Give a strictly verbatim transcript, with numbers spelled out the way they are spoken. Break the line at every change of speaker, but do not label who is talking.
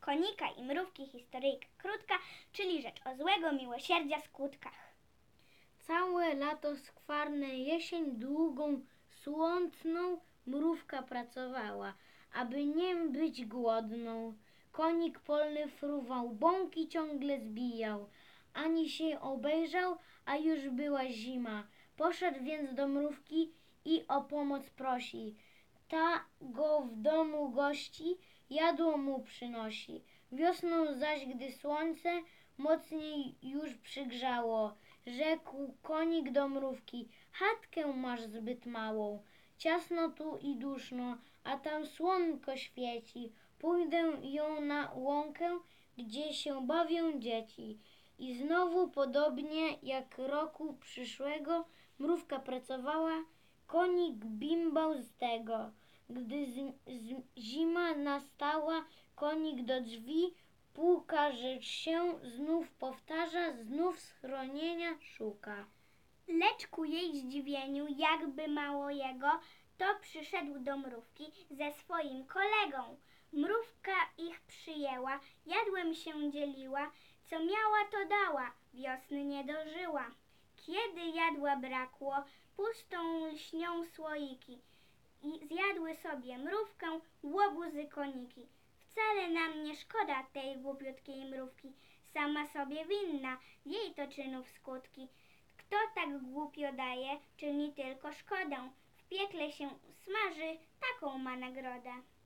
Konika i mrówki historyjka krótka, czyli rzecz o złego miłosierdzia skutkach.
Całe lato skwarne, jesień długą, słoneczną, mrówka pracowała, aby nie być głodną. Konik polny fruwał, bąki ciągle zbijał, ani się obejrzał, a już była zima. Poszedł więc do mrówki i o pomoc prosi. Ta go w domu gości, jadło mu przynosi. Wiosną zaś, gdy słońce mocniej już przygrzało, rzekł konik do mrówki: chatkę masz zbyt małą, ciasno tu i duszno, a tam słonko świeci. Pójdę ją na łąkę, gdzie się bawią dzieci. I znowu podobnie jak roku przyszłego mrówka pracowała, konik bimbał z tego. Gdy z, z, zima nastała, konik do drzwi puka, rzecz się znów powtarza, znów schronienia szuka.
Lecz ku jej zdziwieniu, jakby mało jego, to przyszedł do mrówki ze swoim kolegą. Mrówka ich przyjęła, jadłem się dzieliła, co miała to dała, wiosny nie dożyła. Kiedy jadła brakło, pustą lśnią słoiki i zjadły sobie mrówkę łobuzy koniki. Wcale nam nie szkoda tej głupiutkiej mrówki, sama sobie winna, jej to czynów skutki. Kto tak głupio daje, czyni tylko szkodę, w piekle się smaży, taką ma nagrodę.